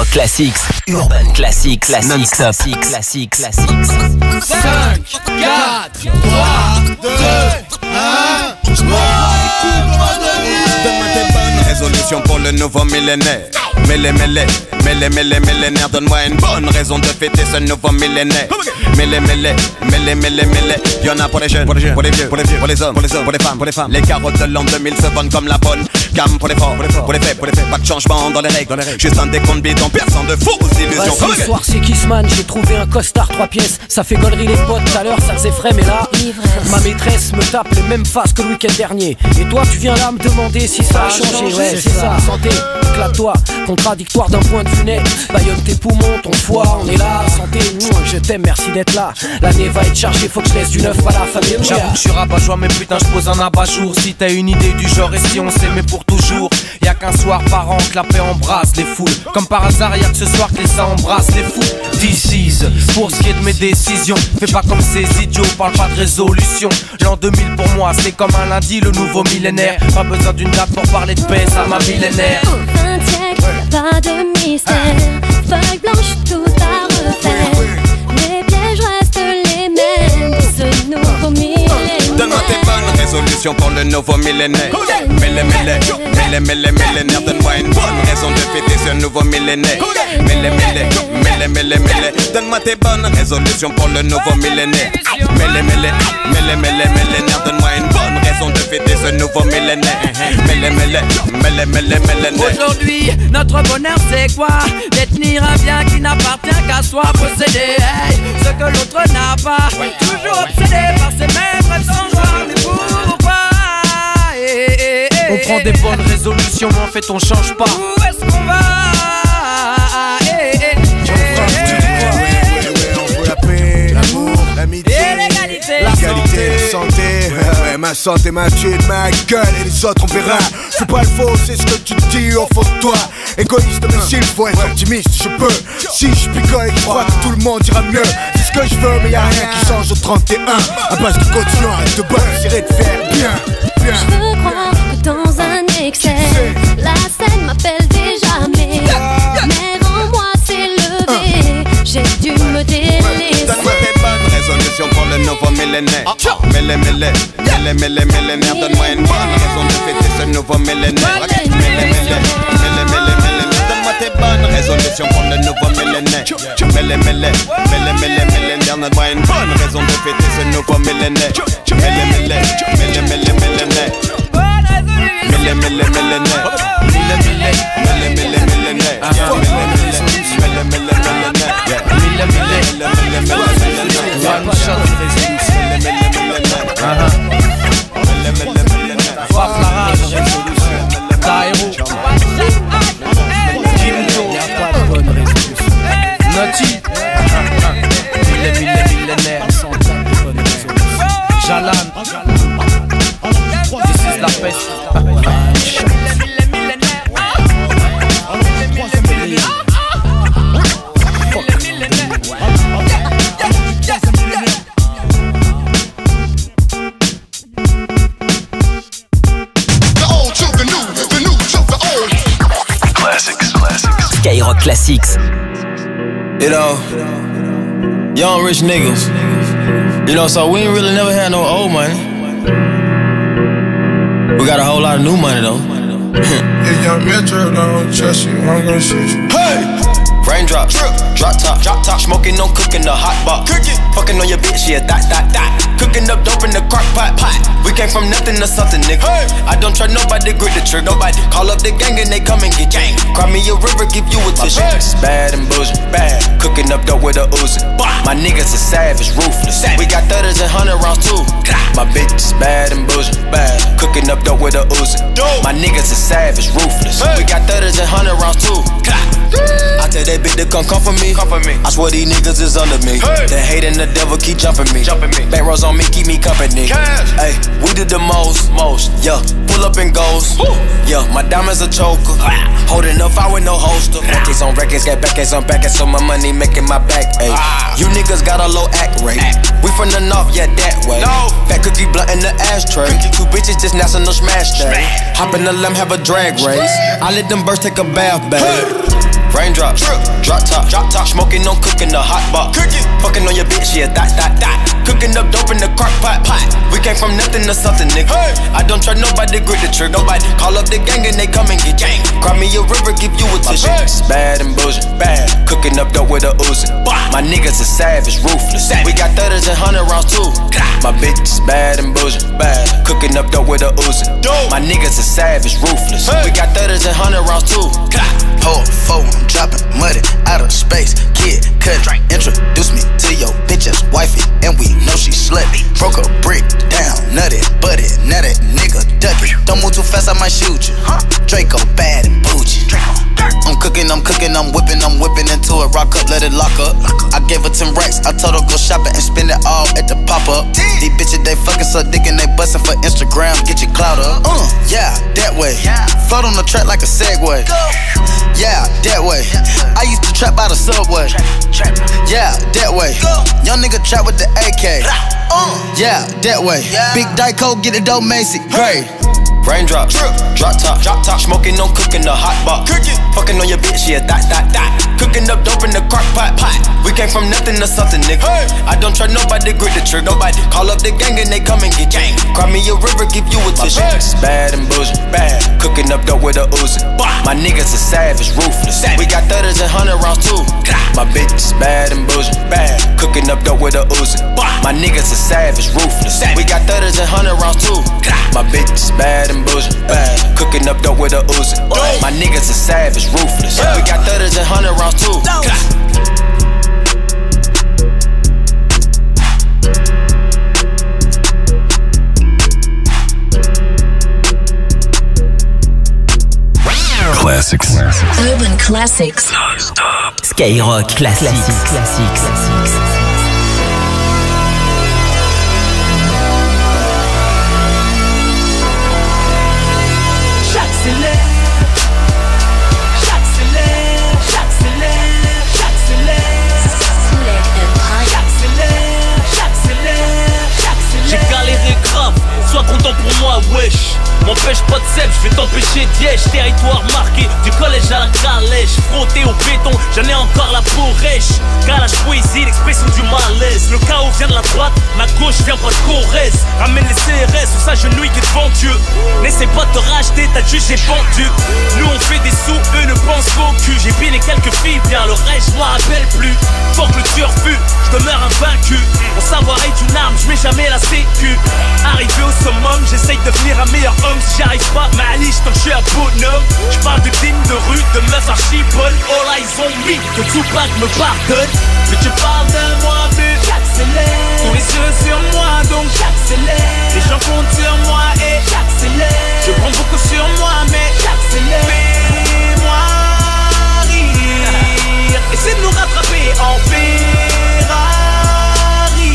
Skyrock Classics, Urban Classics, Classics, Classics, Classics, Classics. cinq, quatre, trois, deux, un. Donne-moi tes bonnes résolutions pour le nouveau millénaire. Mêlé, mêlé, mêlé, mêlé, millénaire. Donne-moi une bonne raison de fêter ce nouveau millénaire. Mêlé, mêlé, mêlé, mêlé, mêlé. Y'en a pour les jeunes, pour les jeunes, pour les vieux, pour les vieux, pour les hommes, pour les hommes, pour les femmes, pour les femmes. Les carottes de l'an deux mille se vendent comme la bonne gamme pour les forts, pour les forts, pour les faits, pour les faits. Pas de changement dans les règles, dans les règles. Juste un décompte bidon, personne de fausses illusions. Bah, ce soir c'est Kissman, j'ai trouvé un costard trois pièces. Ça fait gaulerie les potes, tout à l'heure ça faisait frais mais là ma maîtresse me tape les mêmes faces que le week-end dernier. Et toi tu viens là me demander si ça a changé. Ouais c'est ça, santé, éclate-toi. Contradictoire d'un point de vue net. Bayonne tes poumons, ton foie, on est là. Santé, je t'aime, merci d'être là. L'année va être chargée, faut que je laisse du neuf à la famille. J'avoue que je suis rabat-joie mais putain je pose un abat-jour. Si t'as une idée du genre et si on s'aimait pour toujours. Y'a qu'un soir par an que la paix embrasse les foules. Comme par hasard y'a que ce soir que les ça embrasse les fous. This is, pour ce qui est de mes décisions. Fais pas comme ces idiots, parle pas de résolution. L'an deux mille pour moi c'est comme un lundi, le nouveau millénaire. Pas besoin d'une date pour parler de paix, ça m'a millénaire. Un siècle, pas de mystère. Feuille blanche, tout à refaire. Les pièges restent les mêmes pour ce nouveau millénaire. Donne-moi tes bonnes résolutions pour le nouveau millénaire. Mêlé, mêlé, mêlé, mêlé, millénaire. Donne-moi une bonne raison de fêter ce nouveau millénaire. Mêlé, mêlé, mêlé, mêlé, mêlé. Donne-moi tes bonnes résolutions pour le nouveau millénaire. Mêlé, mêlé, mêlé, mêlé, millénaire. Donne-moi une bonne raison de fêter ce nouveau millénaire. Mêlé, mêlé, mêlé, mêlé, millénaire. Aujourd'hui, notre bonheur c'est quoi? Détenir un bien qui n'appartient qu'à soi. Posséder, hey, ce que l'autre n'a pas. Toujours obsédé par ces mêmes rêves sans joie. Mais pourquoi? Hey, hey, hey, on prend des bonnes résolutions mais en fait on change pas. Où est-ce qu'on va? Hey, hey, hey. On veut la paix, l'amour, l'amitié, l'égalité, la qualité, la santé. Ouais, ouais, ma santé, ma thune, ma gueule et les autres on verra. C'est pas le faux, c'est ce que tu dis au fond de toi. Égoïste mais s'il faut être optimiste, je peux. Si je picole et je crois que tout le monde ira mieux. C'est ce que je veux mais y'a rien qui change au trente et un. À base de continuer, arrête de bonne, j'irai te faire bien, bien. Je veux croire que dans un excès, la scène m'appelle déjà mais mais en moi s'est levé. J'ai dû me délaisser. Donne-moi tes bonnes résolutions pour le nouveau millénaire. Mêlé, mêlé, mêlé, mêlé, millénaire. Donne-moi une bonne raison de fêter ce nouveau millénaire. Mêlé, mêlé, mêlé, mêlé, millénaire. Donne-moi tes bonnes résolutions pour le nouveau millénaire. Mêlé, mêlé, mêlé, mêlé, millénaire. Donne-moi une bonne raison de fêter ce nouveau millénaire. Mêlé, mêlé, mêlé, mêlé, millénaire. Mêlé, mêlé, millénaire. Mêlé, mêlé, mêlé, mêlé, millénaire. Mêlé, mêlé, mêlé, millénaire. Mêlé, mêlé, mêlé, mêlé, millénaire. One shot résolution. Mêlé, mêlé, mêlé, mêlé, millénaire. Faf la rage. Taïro. Kimto. Y'a pas de bonne résolution. Naughty. Mille, mille, millénaire. Jalan. This is la peste. Skyrock Classics. You know, young rich niggas. You know, so we ain't really never had no old money. We got a whole lot of new money though. If young Metro don't trust you, I'm gonna shoot you. Hey! Raindrops, drop top, drop top, smoking, no cooking, the hot box. Cooking, fucking on your bitch, yeah, that, that, that. Cooking up dope in the crock pot, pot. We came from nothing to something, nigga. Hey. I don't try nobody, grip the trick, nobody. Call up the gang and they come and get gang. Cry me a river, give you a tissue. It's bad and bullshit, bad. Cooking up dope with a Uzi. My niggas are savage, ruthless. We got thudders and hundred rounds too. My bitch is bad and bullshit, bad. Cooking up dope with a Uzi. My niggas are savage, ruthless. We got thudders and hundred rounds too. I tell that bitch to come come for me. Come for me. I swear these niggas is under me. Hey. The hate and the devil keep jumping me. Jumping me. Back rows on me, keep me company. Hey, we did the most, most. Yeah, pull up and goes. Woo. Yeah, my diamonds a choker. Ah. Holding up, I with no holster. Ah. Records on records, got backers on backers, so my money making my back. Ay. Ah. You niggas got a low act rate. Act. We from the north, yeah, that way. No. Fat cookie blunt in the ashtray. Cookie. Two bitches just national smash day. Hop in the limb, have a drag race. I let them birds take a bath, babe. Hey. Raindrop, drip, drop top, drop top. Smoking on cooking the hot pot. Cooking, fucking on your bitch, yeah, that, that, that. Cooking up dope in the crock pot, pot. We came from nothing to something, nigga. Hey. I don't try nobody, grip the trigger. Nobody call up the gang and they come and get gang. Cry me a river, give you a tissue. Bad and bullshit, bad. Cooking up dope with a Uzi. My niggas are savage, ruthless. We got thudders and hundred rounds too. My bitch is bad and bullshit, bad. Cooking up dope with a Uzi. My niggas are savage, ruthless. We got thudders and hundred rounds too. Hold phone, I'm dropping money out of space. Kid, cut, introduce me to your bitch's wifey, and we know she slutty. Broke a brick down, nutty, butty, now that nigga ducky. Don't move too fast, I might shoot you. Draco bad and bougie. I'm cooking, I'm cooking, I'm whipping, I'm whipping into it. Rock up, let it lock up. I gave her ten racks, I told her go shopping and spend it all at the pop up. These bitches they fucking so dick and they bustin' for Instagram, get your clout up. Uh, yeah, that way. Float on the track like a Segway. Yeah, that way. I used to trap by the subway. Yeah, that way. Young nigga trap with the A K. Yeah, that way. Big Dyco, get it dope, Macy. Great. Raindrop, drip, drop top, drop top. Smoking on cooking the hot pot. Cooking, fucking on your bitch, yeah, that, that, that. Cooking up dope in the crock pot, pot. We came from nothing to something, nigga. Hey. I don't try nobody, grip the trigger. Nobody call up the gang and they come and get gang. Cry me a river, give you a tissue. Bad and bullshit, bad. Cooking up dope with a Uzi. My niggas are savage, ruthless. We got thudders and hundred rounds too. My bitch is bad and bullshit, bad. Cooking up dope with a Uzi. My niggas are savage, ruthless. We got thudders and hundred rounds too. My bitch is bad and bullshit, bad. Cooking up dope with a Uzi. My niggas are savage, ruthless. We got thudders and hundred rounds too. Classics. Urban Classics. Skyrock Classics. Classics. Classics. J'accélère, j'accélère, j'accélère, j'accélère, j'accélère, j'accélère, j'accélère. J'ai galéré grave, sois content pour moi, wesh. M'empêche pas de sève, je vais t'empêcher d'yèche. Territoire marqué, du collège à la calèche. Frotté au béton, j'en ai encore la peau rêche. Calage poésie, l'expression du malaise. Le chaos vient de la droite, ma gauche vient pas de Corrèze. Ramène les C R S, ou sa genouille qui est devant Dieu. N'essaie pas de te racheter, t'as jugé pendu. Nous on fait des sous, eux ne pensent qu'au cul. J'ai piné quelques filles, bien le reste je m'en rappelle plus. Fort que le tueur fut, je demeure invaincu. Mon savoir est une arme, je mets jamais la sécu. Arrivé au summum, j'essaye de devenir un meilleur homme. Si j'arrive pas, Malice, tant que je suis un bonhomme. J'parle de dîmes de rue, de meufs archibonnes. All eyes on me, que Tupac me pardonne. Mais tu parles de moi, but j'accélère. Tous les yeux sur moi, donc j'accélère. Les gens comptent sur moi et j'accélère. Je prends beaucoup sur moi, mais j'accélère. Fais-moi rire. Essaie de nous rattraper en Ferrari.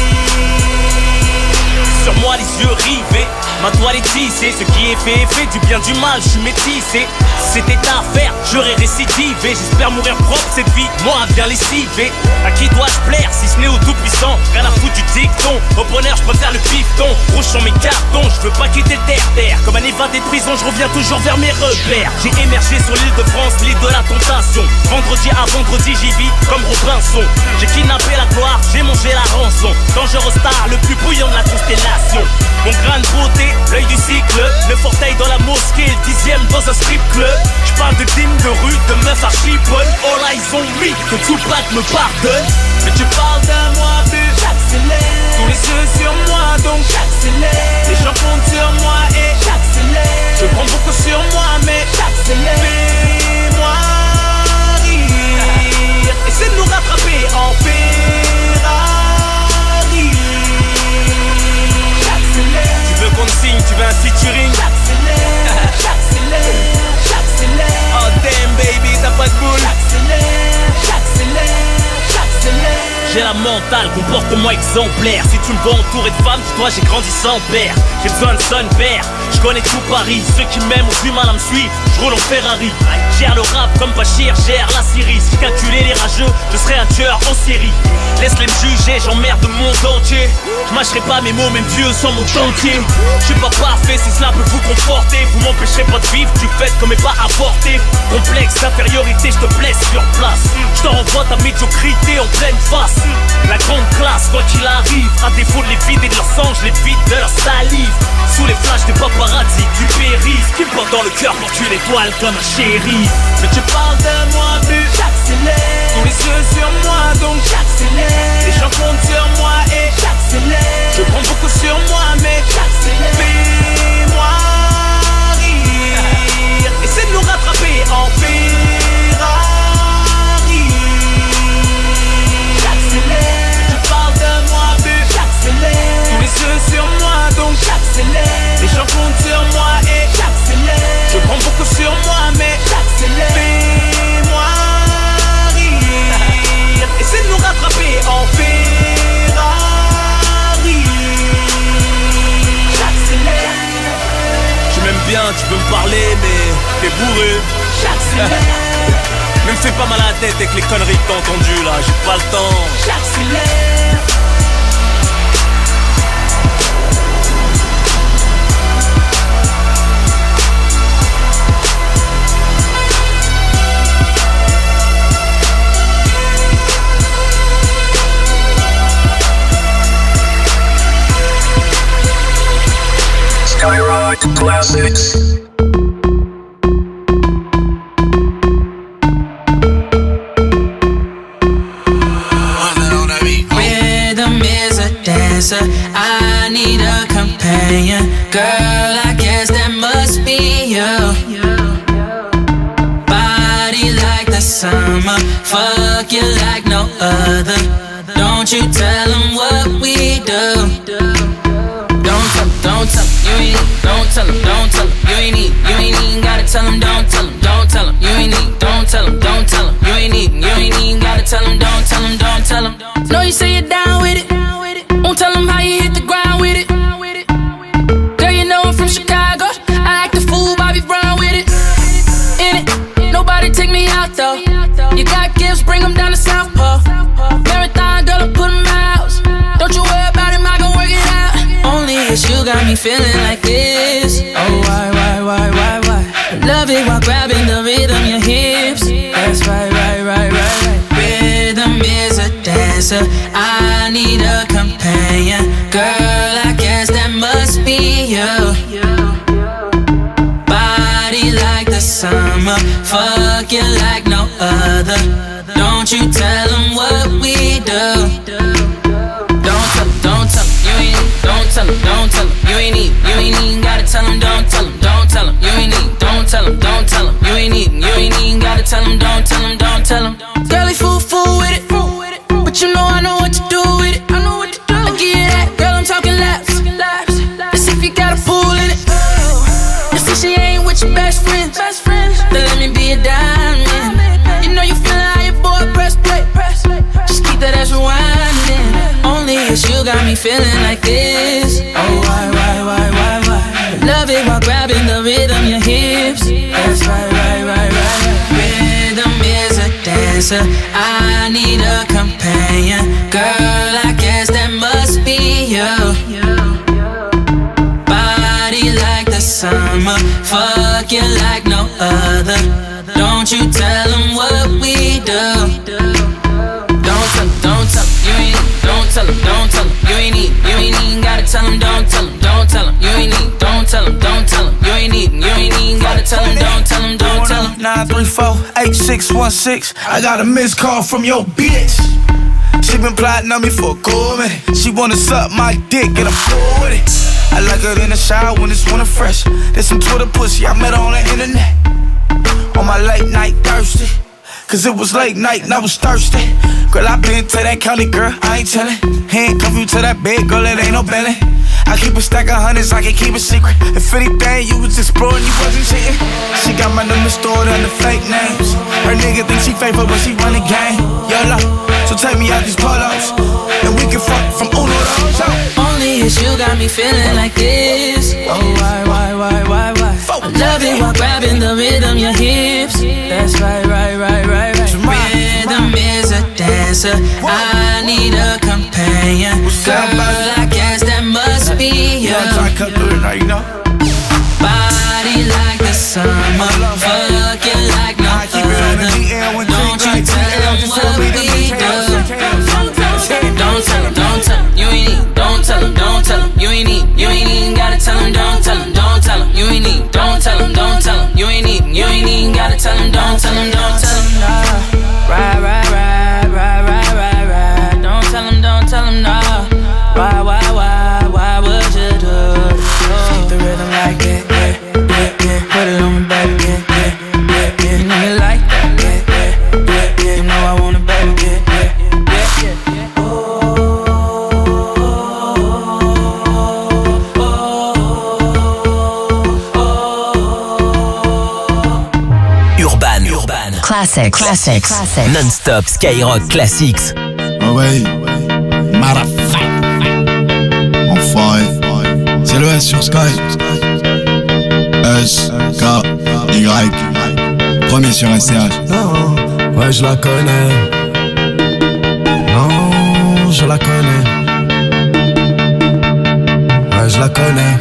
Sur moi les yeux rivés, ma toile est tissée. Ce qui est fait est fait, du bien du mal, je suis métissé. Si c'était à faire, j'aurais récidivé. J'espère mourir propre cette vie, moi bien lessivé. À qui dois-je plaire si ce n'est au tout-puissant? Rien à foutre du dicton, au bonheur je préfère le pifton. Rouge sur mes cartons, je veux pas quitter le terre-terre. Comme un évadé de prison, je reviens toujours vers mes repères. J'ai émergé sur l'île de France, l'île de la tentation. Vendredi à vendredi j'y vis comme Robinson. J'ai kidnappé la gloire, j'ai mangé la rançon. Dangereux star, le plus bouillant de la constellation. Mon grain de beauté, l'œil du cycle. Le portail dans la mosquée, le dixième dans un strip club. J'parle de dîmes de rue, de meufs archibonnes. All eyes on me, que Tupac me pardonne. Mais tu parles de moi, but j'accélère. Tous les yeux sur moi, donc j'accélère. Les gens comptent sur moi et j'accélère. Je prends beaucoup sur moi, mais j'accélère. Fais-moi rire. Essaie de nous rattraper en Ferrari. J'accélère. Tu veux qu'on te signe, tu veux un featuring? J'accélère, j'accélère, j'accélère. Oh damn baby, t'as pas de boule. J'accélère, j'accélère, j'accélère. j'ai la mentale, comportement exemplaire. Si tu me vois entouré de femmes, dis-toi j'ai grandi sans père. J'ai besoin de son père, je connais tout Paris. Ceux qui m'aiment ont du mal à me suivre, je roule en Ferrari. Gère le rap comme Bachir, gère la Syrie. Si je calculais les rageux, je serais un tueur en série. Laisse-les me juger, j'emmerde le monde entier. Je mâcherai pas mes mots, même Dieu sans mon dentier. Je suis pas parfait, si cela peut vous conforter. Vous m'empêcherez pas de vivre, tu fais comme est pas apporté. Complexe d'infériorité, je te blesse sur place. Je te renvoie ta médiocrité en pleine face. La grande classe, quoi qu'il arrive, à défaut de les vider de leur sang, je les vide de leur salive. Sous les flashs des paparazzi, du périph' qui me porte dans le cœur pour tuer l'étoile comme un chéri. Mais tu parles de moi, plus j'accélère. Tous les yeux sur moi, donc j'accélère. Les gens comptent sur moi et j'accélère. Je prends beaucoup sur moi, mais j'accélère. Fais-moi rire. Essaie de nous rattraper en Ferrari. J'accélère. Tu parles de moi, plus j'accélère. Tous les yeux sur moi, donc j'accélère. Les gens comptent sur moi et j'accélère. Je prends beaucoup sur moi, mais j'accélère. Fais-moi rire. Essaie de nous rattraper en Ferrari. J'accélère. Tu m'aimes bien, tu peux me parler, mais t'es bourré. J'accélère. Mais me fais pas mal à la tête avec les conneries que t'as entendues là, j'ai pas le temps. J'accélère. Skyrock Classics. Rhythm is a dancer, I need a companion. Girl, I guess that must be you. Body like the summer, fuck you like no other. Don't you tell them what we do. Don't tell them, don't tell them, you ain't need, don't tell them, don't tell them, you ain't need, you ain't even gotta tell them, don't tell them, don't tell them, you ain't need, don't tell them, don't tell them, you ain't need, you ain't even gotta tell them, don't tell them, don't tell them. Know you say you're down with it, won't tell them how you hit the ground with it. Girl, you know I'm from Chicago, I like the fool, Bobby Brown with it. In it, nobody take me out though. You got gifts, bring them down to South Pole. Marathon, girl, I put them out. Don't you worry about him, I gon' work it out. Only if you got me feeling like this. Oh, why, why, why, why, why? I love it while grabbing the rhythm, your hips. That's right, right, right, right, right. Rhythm is a dancer, I need a companion. Girl, I guess that must be you. Body like the summer, fuck you like no other. Don't you tell them what we do. Don't tell them, don't tell them, you ain't need, don't tell them, don't tell them, you ain't need, you ain't even gotta tell them, don't tell them, don't tell them, you ain't need, don't tell them, don't tell them, you ain't need, you ain't even gotta tell them, don't tell them, don't tell them. Girl, he fool, fool with it, but you know I know what to do with it. I know what to do. I give you that, girl, I'm talking laps. Let's see if you got a pool in it. You see she ain't with your best friends, then let me be a diamond. You know you feeling how your boy press play. Just keep that ass rewinding. Only if you got me feeling like this. Oh, why, why, why, why, why? I love it while grabbing the rhythm, your hips. That's right, right, right, right, right. Rhythm is a dancer, I need a companion. Girl, I guess that must be you. Body like the summer, fuck you like no other. Don't you tell them what we do. Don't tell them, don't tell them, you ain't need, don't tell them, don't tell them, you ain't need, you ain't even gotta tell them, don't tell them, don't tell them, you ain't need, don't tell them, don't tell them, you ain't need, you ain't even gotta tell them, don't tell them, don't tell them. nine three four eight six one six, I got a missed call from your bitch. She been plotting on me for a cool minute. She wanna suck my dick and I'm cool with it. I like her in the shower when it's winter fresh. There's some Twitter pussy I met her on the internet. On my late night thirsty, cause it was late night and I was thirsty. Girl, I been to that county, girl, I ain't tellin'. Handcuff you to that bed, girl, it ain't no belly. I keep a stack of hundreds, I can keep a secret. If anything, you was exploring, you wasn't cheating. She got my number stored under fake names. Her nigga think she faithful, but she run the game. YOLO, so take me out these polos, and we can fuck from Uno to Ocho. Only is you got me feeling like this. Oh, why, why, why, why, why? I love it while grabbing the rhythm, your hips. That's right, right, right, right, right. Rhythm is a dancer. I need a companion. Girl, I guess that must be you. Body like the summer, fucking like no other. Don't you tell them what we do. Don't tell them, don't tell them, you ain't need. Don't tell them, don't tell them, you ain't need. You ain't even gotta tell them, don't tell them, don't tell them, you ain't need. Don't tell them, don't tell them, you ain't need. You ain't even gotta tell them, don't tell them, don't tell them, nah. Right, right, right, right, right, right, right. Don't tell them, don't tell them, nah. Why, why, why, why would you do it? Keep the rhythm like it, yeah, yeah, yeah. Put it on me, baby, yeah, yeah, yeah, yeah. You know you like that, yeah, yeah, yeah, yeah. You know I want it, baby, yeah, yeah, yeah, yeah, yeah. Urban, Urban, Classics, Classics, Classics. Non-stop Skyrock Classics. Ah ouais, Marafa. Enfoiré. C'est le S sur Sky. S, K, Y. Premier sur S C H. Non, ouais, je la connais. Non, je la connais. Ouais, je la connais.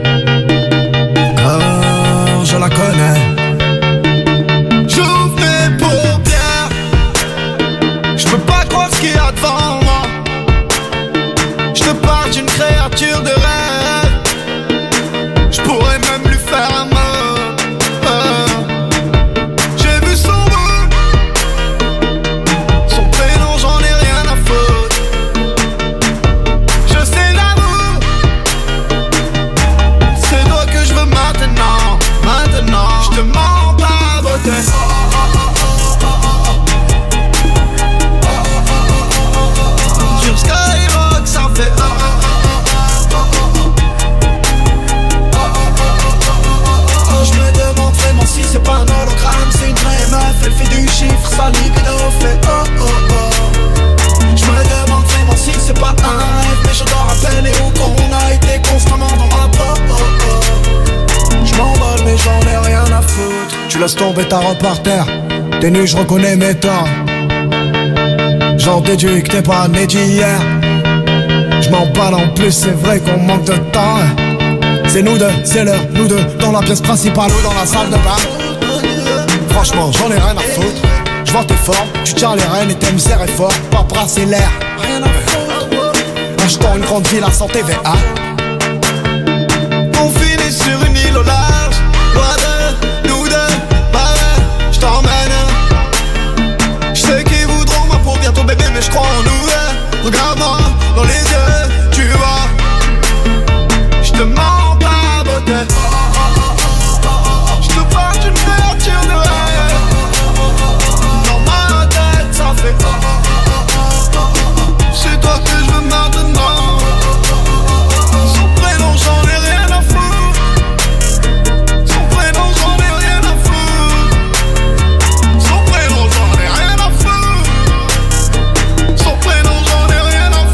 Car je la connais. J'ouvre mes paupières, j'peux pas croire ce qu'il y a devant moi. J'te parle d'une créature de rêve, j'pourrais même lui faire un mot. euh. J'ai vu son bout, son prénom j'en ai rien à foutre. Je sais l'amour, c'est toi que je veux maintenant. Maintenant, j'te mens pas beauté. Sur Skyrock ça fait je me demande vraiment si c'est pas un hologramme. C'est une vraie meuf, elle fait du chiffre, sa libido fait oh oh oh. Je me demande vraiment si c'est pas un rêve, mais je dois rappeler où qu'on a été constamment dans ma peau oh oh. Je m'emballe mais j'en ai rien à foutre. Tu laisses tomber ta robe par terre. T'es nu, je reconnais mes torts. J'en déduis que t'es pas né d'hier. Je m'emballe en plus, c'est vrai qu'on manque de temps. C'est nous deux, c'est l'heure, nous deux. Dans la pièce principale ou dans la salle de bain. Franchement, j'en ai rien à foutre. Je vois tes formes, tu tiens les rênes et t'aimes serrer fort. Pas brasser l'air. Rien à foutre. Achetons une grande ville à cent T V A. On finit sur une île au large, loin de nous deux, bah ouais, j't'emmène. J'sais qu'ils voudront ma peau bientôt bébé, mais j'crois en nous, ouais. Regarde-moi dans les yeux, tu vois. J'te mens pas beauté. J'te parle d'une créature de rêve. Dans ma tête ça fait c'est toi que je veux maintenant. Son prénom j'en ai rien à foutre. Son prénom j'en ai rien à foutre. Son prénom j'en ai rien à foutre. Son prénom j'en ai rien à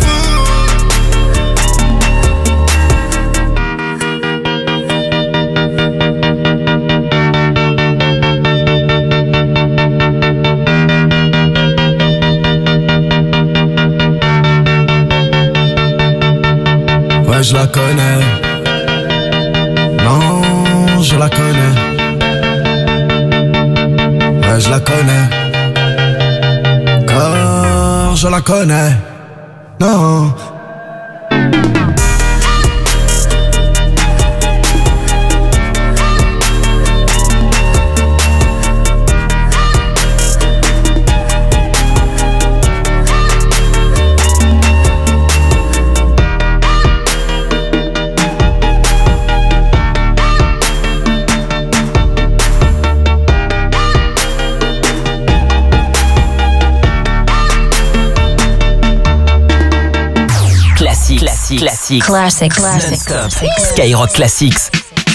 Ouais, je la connais. Non, je la connais. Ouais, je la connais. Car je la connais. Non. Classics. Classics. Classics. Non-stop. Skyrock Classics.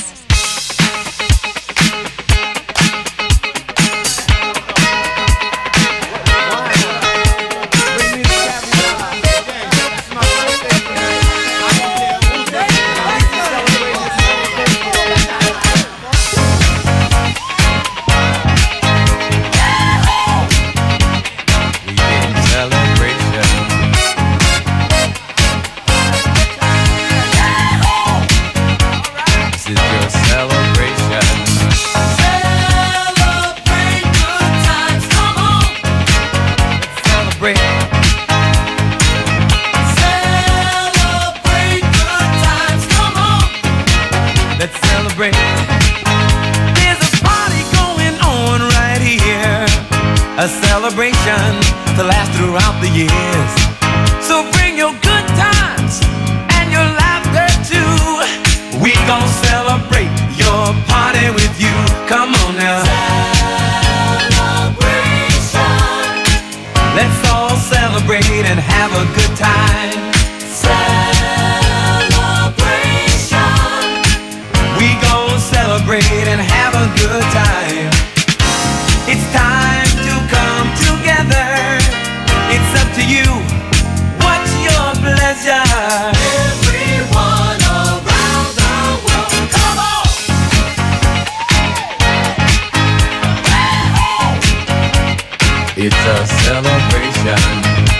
A celebration to last throughout the years. So bring your good times and your laughter too. We gon' celebrate your party with you. Come on now. Celebration. Let's all celebrate and have a good time. Celebration. We gon' celebrate and have a good time. It's time to come together. It's up to you. What's your pleasure? Everyone around the world, come on! It's a celebration.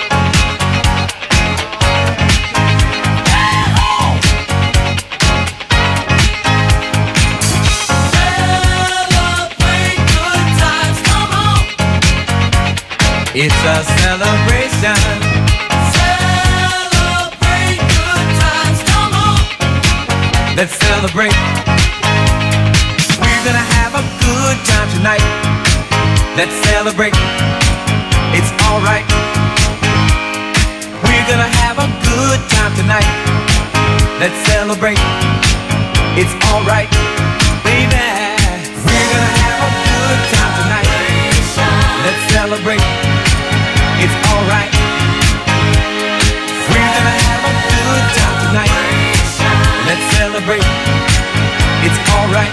It's a celebration. Celebrate good times, come on. Let's celebrate. We're gonna have a good time tonight. Let's celebrate. It's alright. We're gonna have a good time tonight. Let's celebrate. It's alright, baby. We're gonna have a good time tonight. Let's celebrate. It's alright. We're gonna have a good time tonight. Let's celebrate. It's alright.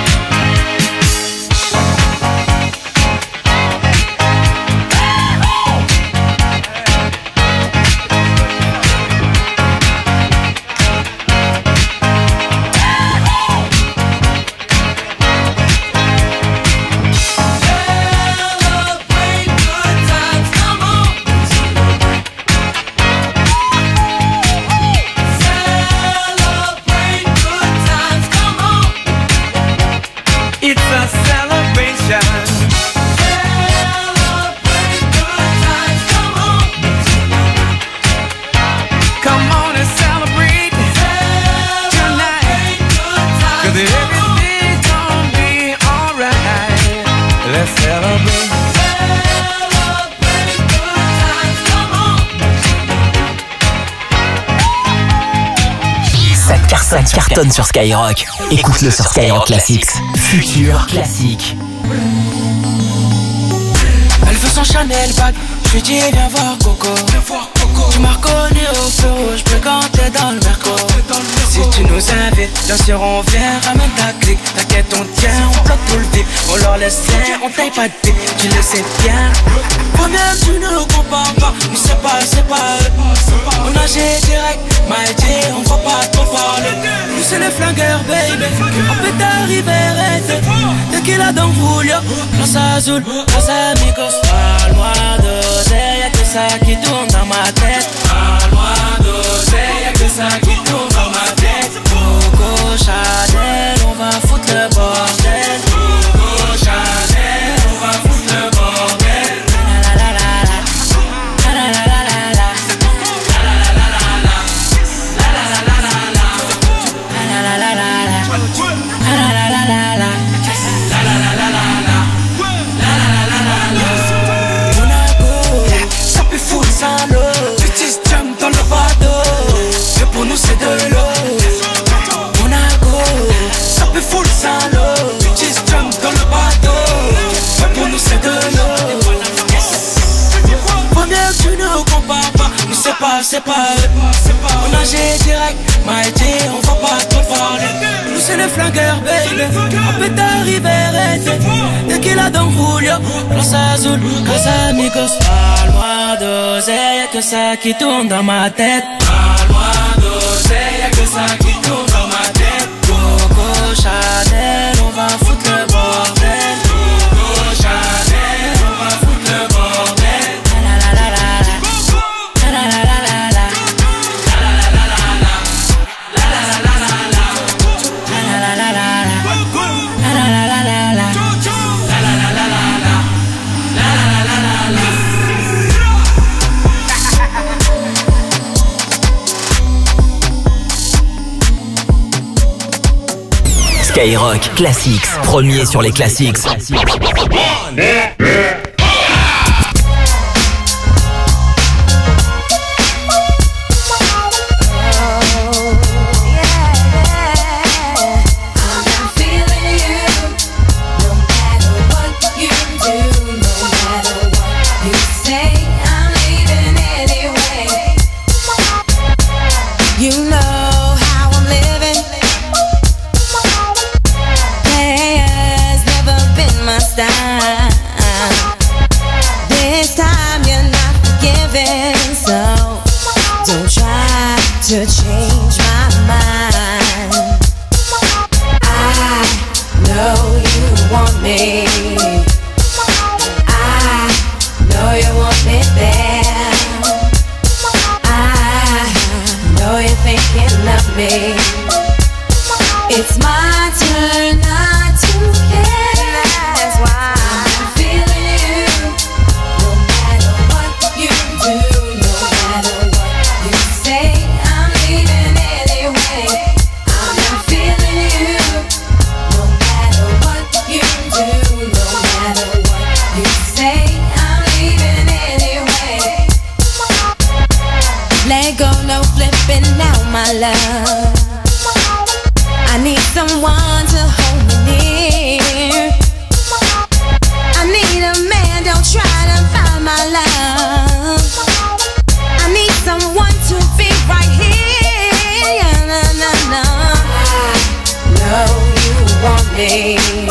Ça cartonne sur Skyrock. Écoute-le sur Skyrock Classics. Futur classique. Elle veut son Chanel bag. Je lui dis viens voir Coco. Tu m'as reconnu au feu rouge, bleu quand t'es dans le merco. Si tu nous invites, bien sûr on vient, ramène ta clique. T'inquiète on tient, on bloque tout le vip. On leur laisse faire, on taille pas de pique. Tu le sais bien. Toi-même tu ne compares pas. Nous c'est pas, c'est pas eux. On agit direct, m'a dit on va pas trop parler. Nous c'est les flingueurs baby. On peut t'arriver arrêter. Tequila dans Julio, Los Azul, Los Amigos. Parle-moi d'oseille, y'a que ça qui tourne dans ma tête. Parle-moi d'oseille, y'a que ça qui tourne dans ma tête. Coco Chanel, on va foutre le bordel. Coco Chanel, on va foutre le bordel. La la la la la la la la la la la la la la c'est pas, c'est pas, on déménager direct. M'a dit on va pas trop parler. Nous c'est les flingueurs baby. On peut t'arriver dès qu'il a dans Julio. Place Azul, Casamigos. Parle-moi d'oseille, y'a que ça qui tourne dans ma tête. Parle-moi d'oseille, y'a que ça qui tourne dans ma tête. Coco Chanel, on va foutre le bordel. Coco Chanel, on va foutre le bordel. La la la la la. La la la la la la. La la la la la. La la la la la la. La la la la la. La la la la la la. La la la la la la. La la la la la. Skyrock Classics, premier sur les classiques. To change my mind. I know you want me. I know you want me there. I know you're thinking of me. It's my turn not to care. That's why I'm feeling you. No matter what you do, no matter what you say. My love, I need someone to hold me near. I need a man, don't try to find my love. I need someone to be right here. Yeah, no, no, no. I know you want me.